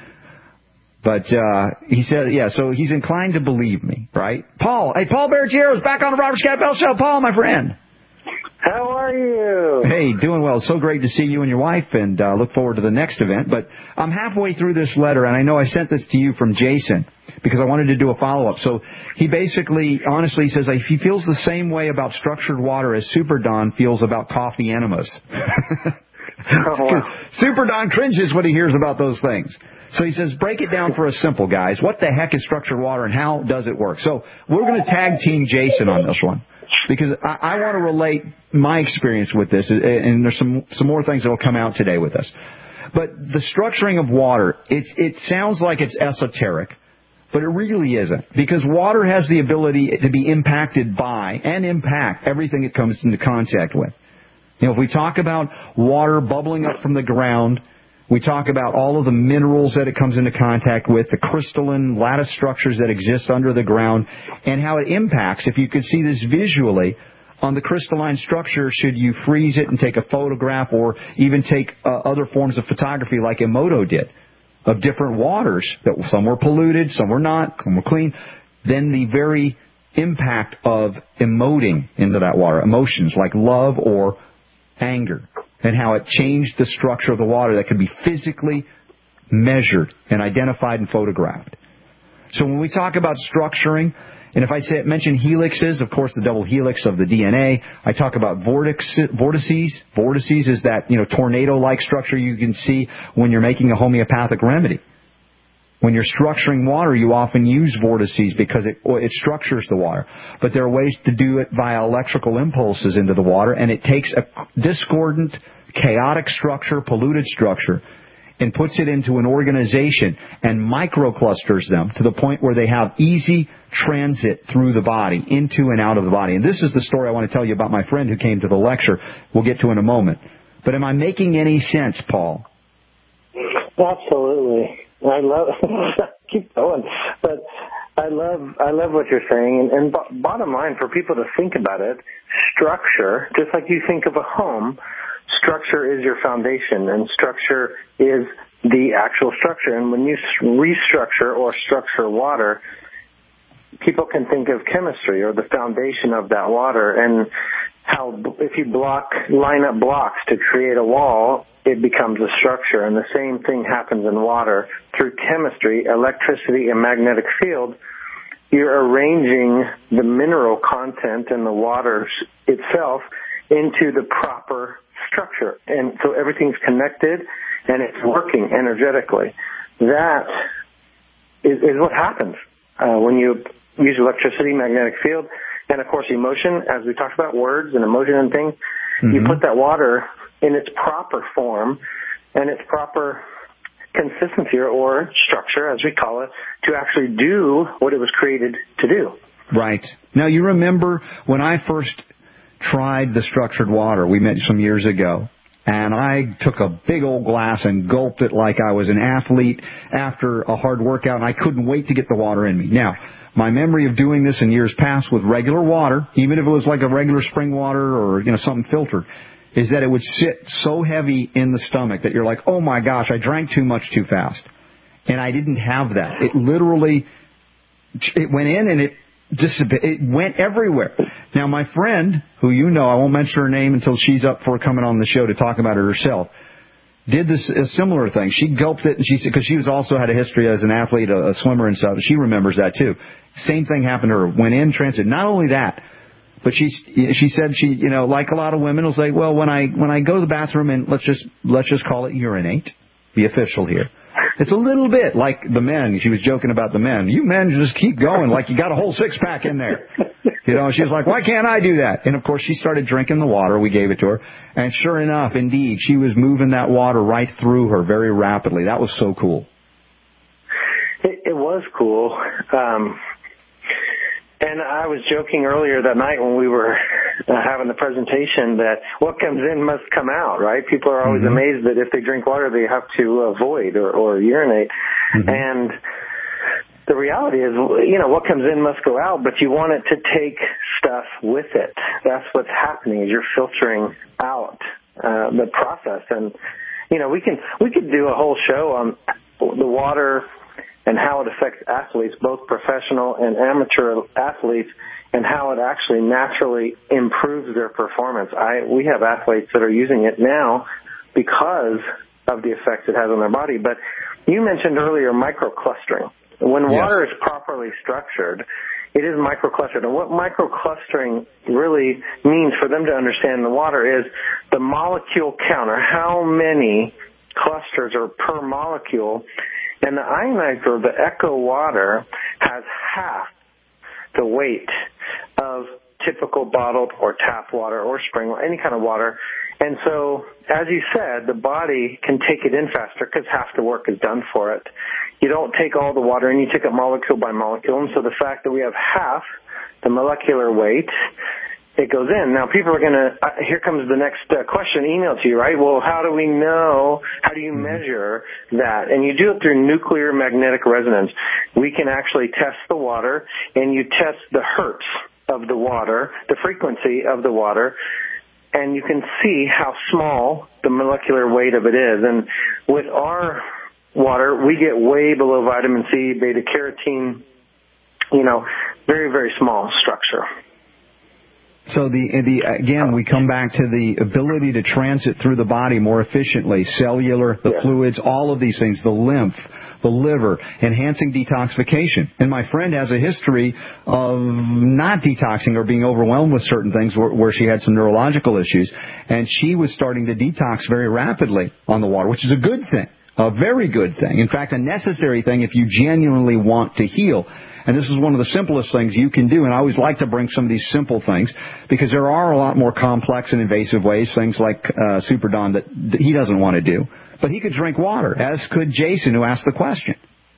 But uh he said, yeah, so he's inclined to believe me, right? Paul, hey, Paul Barragiero's back on the Robert Scott Bell Show. Paul, my friend. How are you? Hey, doing well. It's so great to see you and your wife, and uh, look forward to the next event. But I'm halfway through this letter, and I know I sent this to you from Jason because I wanted to do a follow-up. So he basically, honestly, says he feels the same way about structured water as Super Don feels about coffee enemas. Oh, wow. Super Don cringes when he hears about those things. So he says, break it down for us simple, guys. What the heck is structured water, and how does it work? So we're going to tag team Jason on this one, because I, I want to relate my experience with this, and there's some some more things that will come out today with us. But the structuring of water, it, it sounds like it's esoteric, but it really isn't, because water has the ability to be impacted by and impact everything it comes into contact with. You know, if we talk about water bubbling up from the ground, we talk about all of the minerals that it comes into contact with, the crystalline lattice structures that exist under the ground, and how it impacts, if you could see this visually, on the crystalline structure should you freeze it and take a photograph, or even take uh, other forms of photography like Emoto did, of different waters, that some were polluted, some were not, some were clean, then the very impact of emoting into that water, emotions like love or anger, and how it changed the structure of the water that could be physically measured and identified and photographed. So when we talk about structuring, and if I say mention helixes, of course the double helix of the D N A, I talk about vortex, vortices. Vortices is that, you know, tornado-like structure you can see when you're making a homeopathic remedy. When you're structuring water, you often use vortices because it, it structures the water. But there are ways to do it via electrical impulses into the water, and it takes a discordant, chaotic structure, polluted structure, and puts it into an organization and microclusters them to the point where they have easy transit through the body, into and out of the body. And this is the story I want to tell you about my friend who came to the lecture. We'll get to in a moment. But am I making any sense, Paul? Absolutely. I love keep going, but I love I love what you're saying. And, and b- bottom line, for people to think about it, structure, just like you think of a home, structure is your foundation, and structure is the actual structure. And when you restructure or structure water, people can think of chemistry or the foundation of that water, and how if you block line up blocks to create a wall, it becomes a structure. And the same thing happens in water. Through chemistry, electricity, and magnetic field, you're arranging the mineral content in the water itself into the proper structure. And so everything's connected and it's working energetically. That is, is what happens uh, when you use electricity, magnetic field, and, of course, emotion, as we talked about, words and emotion and things. Mm-hmm. You put that water in its proper form and its proper consistency or, or structure, as we call it, to actually do what it was created to do. Right. Now, you remember when I first tried the structured water, we met some years ago, and I took a big old glass and gulped it like I was an athlete after a hard workout, and I couldn't wait to get the water in me. Now, my memory of doing this in years past with regular water, even if it was like a regular spring water or, you know, something filtered, is that it would sit so heavy in the stomach that you're like, oh my gosh, I drank too much too fast. And I didn't have that. It literally, it went in and it just, it went everywhere. Now, my friend, who you know, I won't mention her name until she's up for coming on the show to talk about it herself, did this a similar thing. She gulped it, and she said, because she was also had a history as an athlete, a, a swimmer and stuff. She remembers that too. Same thing happened to her. Went in, transit. Not only that, but she she said she, you know, like a lot of women, will say, well, when I when I go to the bathroom and let's just let's just call it urinate, be official here. It's a little bit like the men. She was joking about the men. You men just keep going like you got a whole six pack in there. You know, she was like, why can't I do that? And, of course, she started drinking the water. We gave it to her. And sure enough, indeed, she was moving that water right through her very rapidly. That was so cool. It, it was cool. Um, and I was joking earlier that night when we were uh, having the presentation that what comes in must come out, right? People are always mm-hmm. amazed that if they drink water, they have to avoid or, or urinate. Mm-hmm. And the reality is, you know, what comes in must go out, but you want it to take stuff with it. That's what's happening is you're filtering out uh, the process. And, you know, we can we could do a whole show on the water and how it affects athletes, both professional and amateur athletes, and how it actually naturally improves their performance. I we have athletes that are using it now because of the effects it has on their body. But you mentioned earlier microclustering. When water yes. is properly structured, it is microclustered. And what microclustering really means for them to understand the water is the molecule count, or how many clusters are per molecule. And the ionized or the Echo water has half the weight of typical bottled or tap water or spring water, any kind of water. And so, as you said, the body can take it in faster because half the work is done for it. You don't take all the water in, you take it molecule by molecule. And so the fact that we have half the molecular weight, it goes in. Now, people are going to, uh, here comes the next uh, question emailed to you, right? Well, how do we know, how do you measure that? And you do it through nuclear magnetic resonance. We can actually test the water, and you test the hertz of the water, the frequency of the water, and you can see how small the molecular weight of it is. And with our water, we get way below vitamin C, beta carotene, you know, very, very small structure. So the the again, we come back to the ability to transit through the body more efficiently, cellular, the yeah. fluids, all of these things, the lymph, the liver, enhancing detoxification. And my friend has a history of not detoxing or being overwhelmed with certain things where, where she had some neurological issues, and she was starting to detox very rapidly on the water, which is a good thing. A very good thing. In fact, a necessary thing if you genuinely want to heal. And this is one of the simplest things you can do. And I always like to bring some of these simple things because there are a lot more complex and invasive ways, things like uh, Super Don that he doesn't want to do. But he could drink water, as could Jason, who asked the question.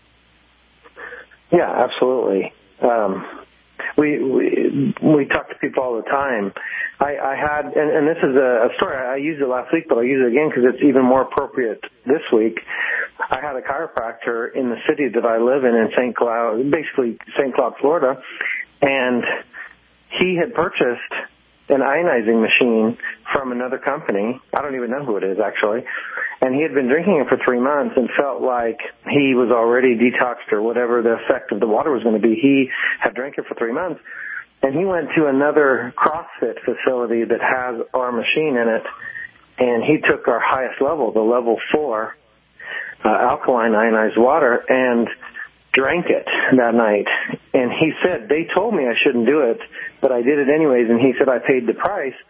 Yeah, absolutely. Um, we, we we talk to people all the time. I, I had, and, and this is a, a story, I used it last week, but I'll use it again because it's even more appropriate this week. I had a chiropractor in the city that I live in, in Saint Cloud, basically Saint Cloud, Florida, and he had purchased an ionizing machine from another company. I don't even know who it is, actually. And he had been drinking it for three months and felt like he was already detoxed or whatever the effect of the water was going to be. He had drank it for three months. And he went to another CrossFit facility that has our machine in it, and he took our highest level, the level four, uh, alkaline ionized water, and drank it that night. And he said, they told me I shouldn't do it, but I did it anyways. And he said, I paid the price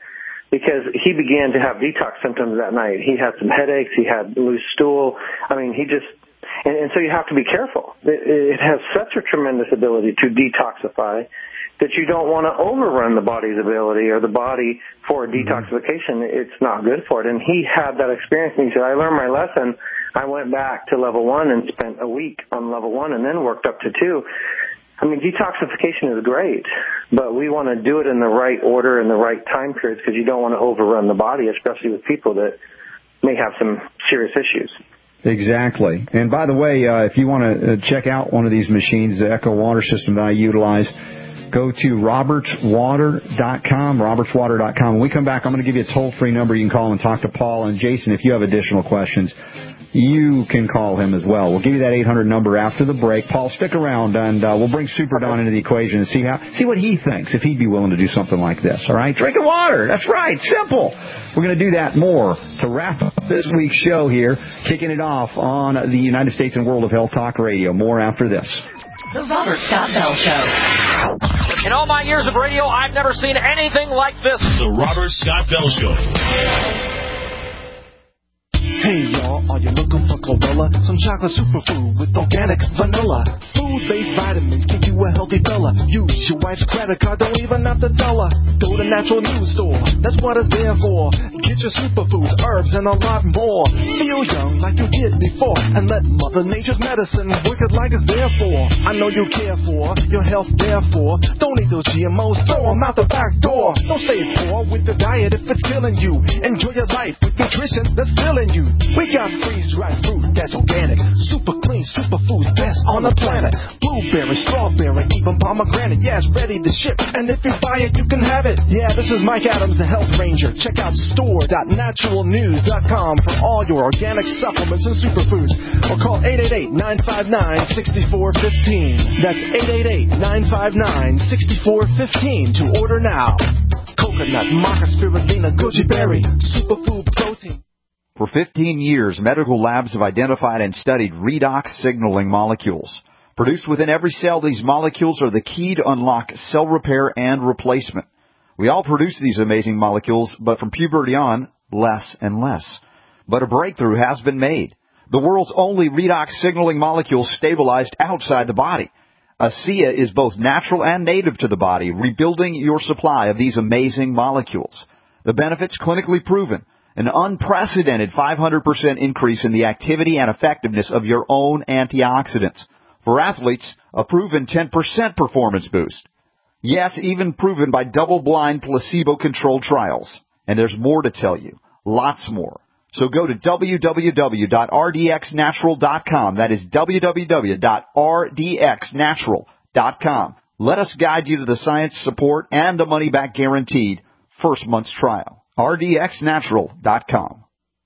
because he began to have detox symptoms that night. He had some headaches. He had loose stool. I mean, he just, and, and so you have to be careful. It, it has such a tremendous ability to detoxify that you don't want to overrun the body's ability or the body for detoxification. It's not good for it. And he had that experience, and he said, I learned my lesson. I went back to level one and spent a week on level one and then worked up to two. I mean, detoxification is great, but we want to do it in the right order and the right time periods because you don't want to overrun the body, especially with people that may have some serious issues. Exactly. And by the way, uh, if you want to uh, check out one of these machines, the Echo Water System that I utilize, go to roberts water dot com, roberts water dot com. When we come back, I'm going to give you a toll-free number you can call and talk to Paul. And Jason, if you have additional questions, you can call him as well. We'll give you that eight hundred number after the break. Paul, stick around, and uh, we'll bring Super Don into the equation and see how see what he thinks, if he'd be willing to do something like this. All right? Drinking water. That's right. Simple. We're going to do that more to wrap up this week's show here, kicking it off on the United States and World of Health Talk Radio. More after this. The Robert Scott Bell Show. In all my years of radio, I've never seen anything like this. The Robert Scott Bell Show. Hey y'all, are you looking for chlorella? Some chocolate superfood with organic vanilla. Food-based vitamins keep you a healthy fella. Use your wife's credit card, don't even have to tell her. Go to Natural News Store, that's what it's there for. Get your superfoods, herbs, and a lot more. Feel young like you did before, and let Mother Nature's medicine work it like it's there for. I know you care for your health, therefore. Don't eat those G M Os, throw them out the back door. Don't stay poor with the diet if it's killing you. Enjoy your life with nutrition that's filling you. We got freeze-dried fruit that's organic, super clean, superfood, best on the planet. Blueberry, strawberry, even pomegranate, yeah, it's ready to ship. And if you buy it, you can have it. Yeah, this is Mike Adams, the Health Ranger. Check out store dot natural news dot com for all your organic supplements and superfoods. Or call eight eight eight, nine five nine, six four one five. That's eight eight eight, nine five nine, six four one five to order now. Coconut, maca, spirulina, goji berry, superfood protein. For fifteen years, medical labs have identified and studied redox signaling molecules. Produced within every cell, these molecules are the key to unlock cell repair and replacement. We all produce these amazing molecules, but from puberty on, less and less. But a breakthrough has been made. The world's only redox signaling molecule stabilized outside the body. ASEA is both natural and native to the body, rebuilding your supply of these amazing molecules. The benefits clinically proven. An unprecedented five hundred percent increase in the activity and effectiveness of your own antioxidants. For athletes, a proven ten percent performance boost. Yes, even proven by double-blind placebo-controlled trials. And there's more to tell you. Lots more. So go to w w w dot r d x natural dot com. That is w w w dot r d x natural dot com. Let us guide you to the science, support, and a money-back guaranteed first month's trial. r d x natural dot com.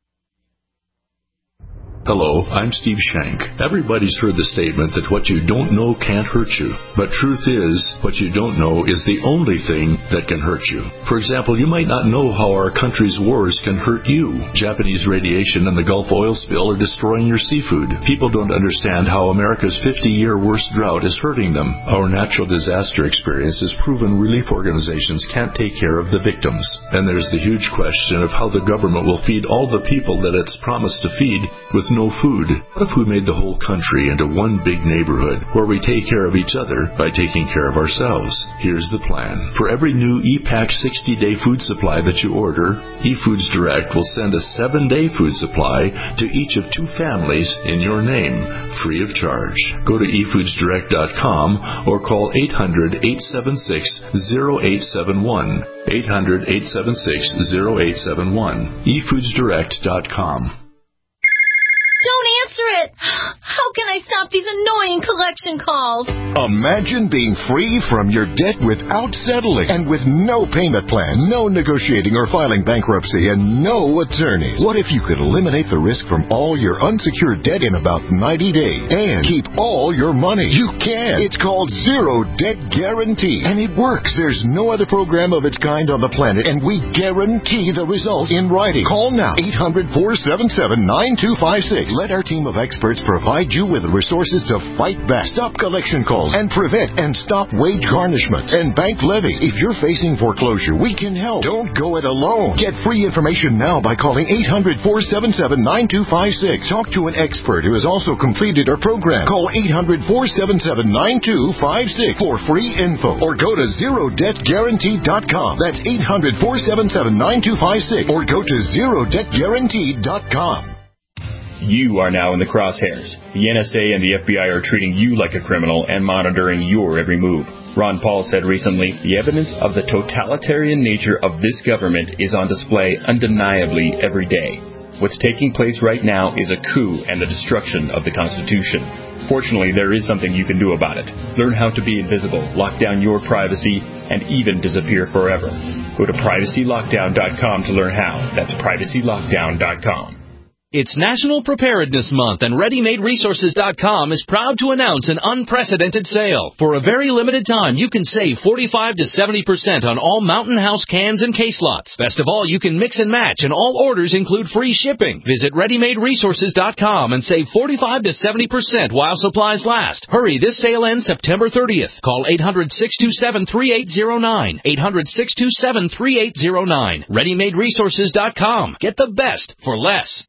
Hello, I'm Steve Shank. Everybody's heard the statement that what you don't know can't hurt you. But truth is, what you don't know is the only thing that can hurt you. For example, you might not know how our country's wars can hurt you. Japanese radiation and the Gulf oil spill are destroying your seafood. People don't understand how America's fifty-year worst drought is hurting them. Our natural disaster experience has proven relief organizations can't take care of the victims. And there's the huge question of how the government will feed all the people that it's promised to feed with no food. What if we made the whole country into one big neighborhood where we take care of each other by taking care of ourselves? Here's the plan. For every new E-Pack sixty-day food supply that you order, eFoods Direct will send a seven-day food supply to each of two families in your name, free of charge. Go to e foods direct dot com or call eight hundred, eight seven six, zero eight seven one. eight hundred, eight seven six, zero eight seven one. e foods direct dot com. Don't answer it! How can I stop these annoying collection calls? Imagine being free from your debt without settling and with no payment plan, no negotiating or filing bankruptcy, and no attorneys. What if you could eliminate the risk from all your unsecured debt in about ninety days and keep all your money? You can. It's called Zero Debt Guarantee, and it works. There's no other program of its kind on the planet, and we guarantee the results in writing. Call now, eight hundred, four seven seven, nine two five six. Let our team team of experts provide you with the resources to fight back, stop collection calls, and prevent and stop wage garnishment and bank levies. If you're facing foreclosure, we can help. Don't go it alone. Get free information now by calling eight hundred, four seven seven, nine two five six. Talk to an expert who has also completed our program. Call eight hundred, four seven seven, nine two five six for free info or go to zero debt guaranteed dot com. That's eight hundred, four seven seven, nine two five six or go to zero debt guaranteed dot com. You are now in the crosshairs. The N S A and the F B I are treating you like a criminal and monitoring your every move. Ron Paul said recently, the evidence of the totalitarian nature of this government is on display undeniably every day. What's taking place right now is a coup and the destruction of the Constitution. Fortunately, there is something you can do about it. Learn how to be invisible, lock down your privacy, and even disappear forever. Go to privacy lockdown dot com to learn how. That's privacy lockdown dot com. It's National Preparedness Month, and Ready Made Resources dot com is proud to announce an unprecedented sale. For a very limited time, you can save forty-five to seventy percent on all Mountain House cans and case lots. Best of all, you can mix and match, and all orders include free shipping. Visit Ready Made Resources dot com and save forty-five to seventy percent while supplies last. Hurry, this sale ends September thirtieth. Call eight hundred, six two seven, three eight zero nine. eight hundred, six two seven, three eight zero nine. Ready Made Resources dot com. Get the best for less.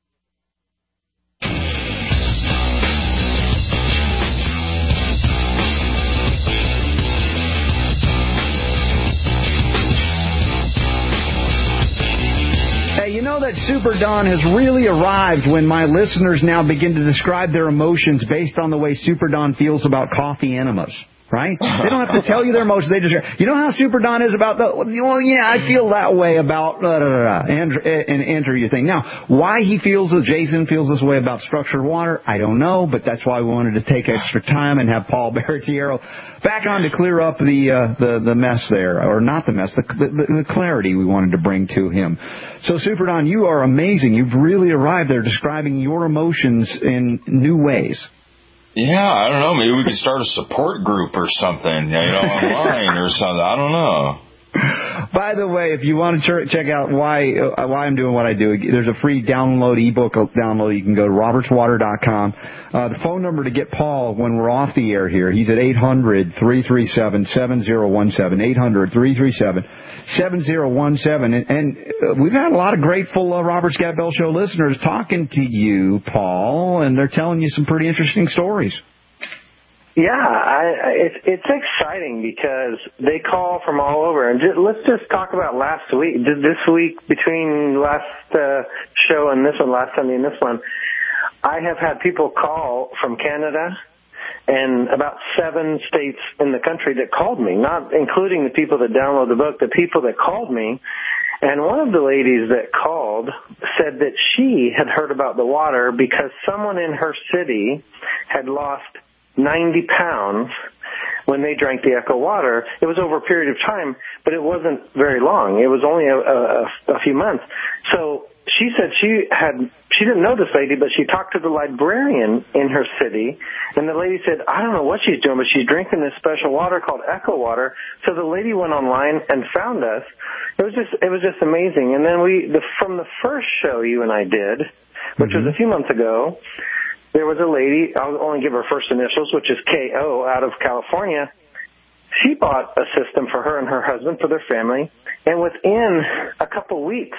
You know that Super Don has really arrived when my listeners now begin to describe their emotions based on the way Super Don feels about coffee enemas. Right? They don't have to tell you their emotions. They just, you know how Super Don is about the, well, yeah, I feel that way about, da, da, da, da, and, and enter your thing. Now, why he feels, Jason feels this way about structured water, I don't know, but that's why we wanted to take extra time and have Paul Baratiero back on to clear up the, uh, the, the mess there, or not the mess, the, the, the clarity we wanted to bring to him. So, Super Don, you are amazing. You've really arrived there describing your emotions in new ways. Yeah, I don't know. Maybe we could start a support group or something, you know, online or something. I don't know. By the way, if you want to check out why uh, why I'm doing what I do, there's a free download ebook download. You can go to roberts water dot com. Uh, the phone number to get Paul when we're off the air here, he's at eight hundred, three three seven, seven zero one seven, eight hundred, three three seven, seven zero one seven. And, and uh, we've had a lot of grateful uh, Robert Scott Bell Show listeners talking to you, Paul, and they're telling you some pretty interesting stories. Yeah, I, it's it's exciting because they call from all over. And just, let's just talk about last week. This week, between last uh, show and this one, last Sunday and this one, I have had people call from Canada and about seven states in the country that called me, not including the people that download the book, the people that called me. And one of the ladies that called said that she had heard about the water because someone in her city had lost ninety pounds when they drank the Echo water. It was over a period of time, but it wasn't very long. It was only a, a, a few months. So she said she had, she didn't know this lady, but she talked to the librarian in her city, and the lady said, I don't know what she's doing, but she's drinking this special water called Echo water. So the lady went online and found us. It was just, it was just amazing. And then we, the, from the first show you and I did, which mm-hmm. was a few months ago, there was a lady, I'll only give her first initials, which is K O, out of California. She bought a system for her and her husband, for their family, and within a couple weeks,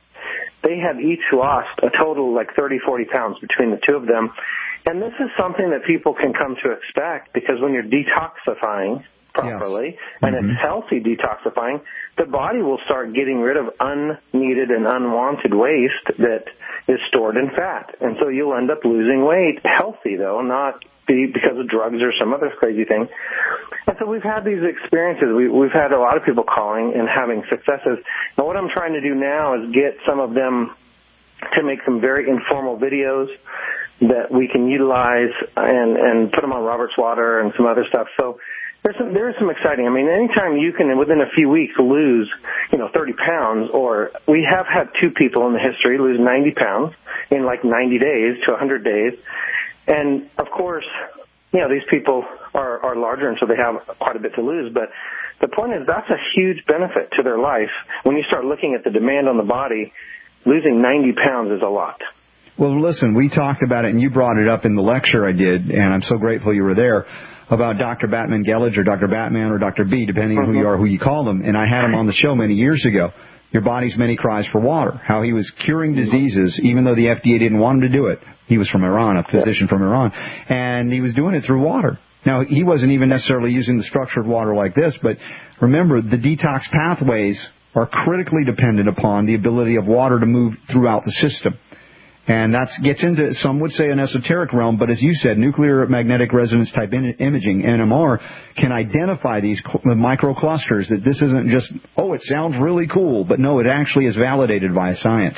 they had each lost a total like thirty, forty pounds between the two of them. And this is something that people can come to expect, because when you're detoxifying properly, yes. and mm-hmm. it's healthy detoxifying, the body will start getting rid of unneeded and unwanted waste that is stored in fat. And so you'll end up losing weight, healthy though, not be because of drugs or some other crazy thing. And so we've had these experiences. We, we've had a lot of people calling and having successes. And what I'm trying to do now is get some of them to make some very informal videos that we can utilize and, and put them on Robert's Water and some other stuff. So There's some, there is some exciting. I mean, anytime you can, within a few weeks, lose, you know, thirty pounds, or we have had two people in the history lose ninety pounds in like ninety days to one hundred days. And, of course, you know, these people are, are larger, and so they have quite a bit to lose. But the point is, that's a huge benefit to their life. When you start looking at the demand on the body, losing ninety pounds is a lot. Well, listen, we talked about it, and you brought it up in the lecture I did, and I'm so grateful you were there, about Doctor Batman Gelage or Doctor Batman or Doctor B, depending on who you are, who you call them. And I had him on the show many years ago. Your Body's Many Cries for Water, how he was curing diseases even though the F D A didn't want him to do it. He was from Iran, a physician from Iran, and he was doing it through water. Now, he wasn't even necessarily using the structured water like this, but remember, the detox pathways are critically dependent upon the ability of water to move throughout the system. And that gets into, some would say, an esoteric realm, but as you said, nuclear magnetic resonance type in- imaging, N M R, can identify these cl- microclusters, that this isn't just, oh, it sounds really cool, but no, it actually is validated by science.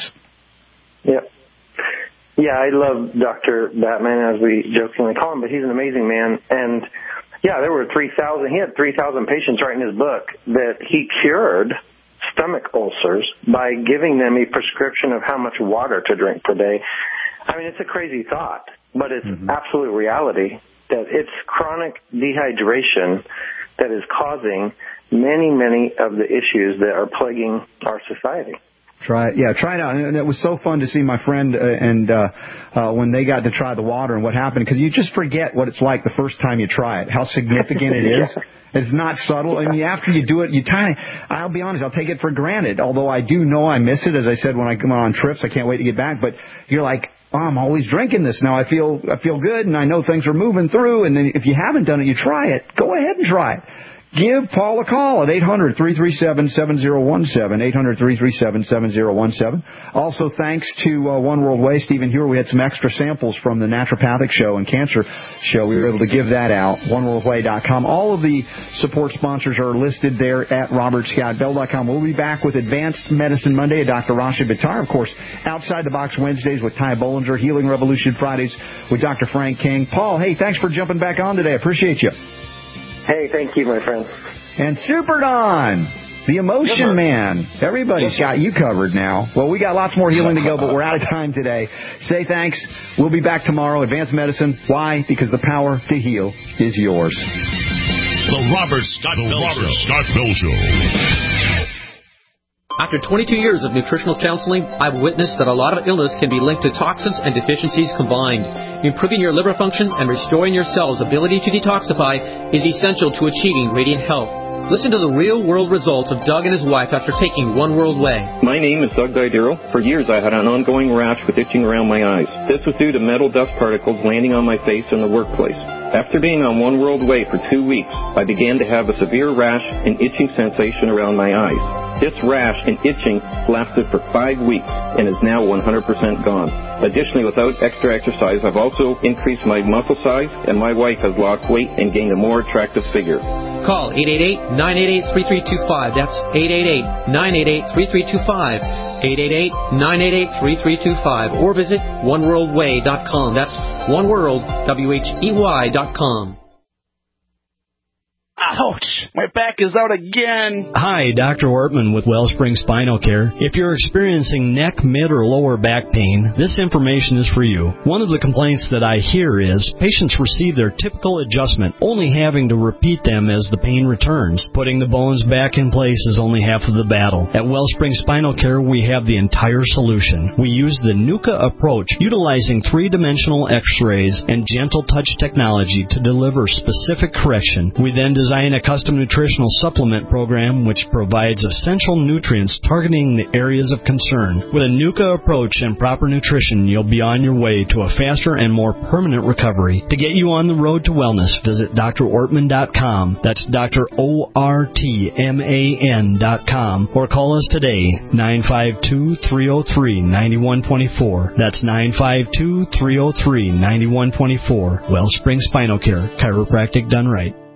Yep. Yeah, I love Doctor Batman, as we jokingly call him, but he's an amazing man. And, yeah, there were three thousand, he had three thousand patients right in his book that he cured stomach ulcers by giving them a prescription of how much water to drink per day. I mean, it's a crazy thought, but it's mm-hmm. absolute reality that it's chronic dehydration that is causing many, many of the issues that are plaguing our society. Try it. Yeah, try it out. And it was so fun to see my friend uh, and uh, uh, when they got to try the water and what happened, because you just forget what it's like the first time you try it, how significant it is. Yeah. It's not subtle. I mean, after you do it, you kind of, I'll be honest, I'll take it for granted, although I do know I miss it. As I said, when I come on trips, I can't wait to get back. But you're like, oh, I'm always drinking this now. I feel I feel good, and I know things are moving through. And then if you haven't done it, you try it. Go ahead and try it. Give Paul a call at eight hundred, three three seven, seven zero one seven, eight hundred, three three seven, seven zero one seven. Also, thanks to uh, One World Way, Stephen Hewer, we had some extra samples from the naturopathic show and cancer show. We were able to give that out, one world way dot com. All of the support sponsors are listed there at robert scott bell dot com. We'll be back with Advanced Medicine Monday at Doctor Rashid Buttar. Of course, Outside the Box Wednesdays with Ty Bollinger, Healing Revolution Fridays with Doctor Frank King. Paul, hey, thanks for jumping back on today. Appreciate you. Hey, thank you, my friend. And Super Don, the Emotion Man. Everybody's got you covered now. Well, we got lots more healing to go, but we're out of time today. Say thanks. We'll be back tomorrow. Advanced Medicine. Why? Because the power to heal is yours. The Robert Scott the Bell Robert Show. Scott Bell Show. After twenty-two years of nutritional counseling, I've witnessed that a lot of illness can be linked to toxins and deficiencies combined. Improving your liver function and restoring your cells' ability to detoxify is essential to achieving radiant health. Listen to the real-world results of Doug and his wife after taking One World Way. My name is Doug Didero. For years, I had an ongoing rash with itching around my eyes. This was due to metal dust particles landing on my face in the workplace. After being on One World Way for two weeks, I began to have a severe rash and itching sensation around my eyes. This rash and itching lasted for five weeks and is now one hundred percent gone. Additionally, without extra exercise, I've also increased my muscle size, and my wife has lost weight and gained a more attractive figure. Call eight eight eight, nine eight eight, three three two five. That's eight eight eight, nine eight eight, three three two five. eight eight eight, nine eight eight, three three two five. Or visit one world way dot com. That's oneworld, W H E Y dot com. Ouch! My back is out again. Hi, Doctor Ortman with Wellspring Spinal Care. If you're experiencing neck, mid, or lower back pain, this information is for you. One of the complaints that I hear is patients receive their typical adjustment, only having to repeat them as the pain returns. Putting the bones back in place is only half of the battle. At Wellspring Spinal Care, we have the entire solution. We use the NUCA approach, utilizing three-dimensional x-rays and gentle touch technology to deliver specific correction. We then design Design a custom nutritional supplement program which provides essential nutrients targeting the areas of concern. With a NUCA approach and proper nutrition, you'll be on your way to a faster and more permanent recovery. To get you on the road to wellness, visit D R ortman dot com. That's Doctor O R T M A N dot com. Or call us today, nine five two, three oh three, nine one two four. That's nine five two, three oh three, nine one two four. Wellspring Spinal Care, chiropractic done right.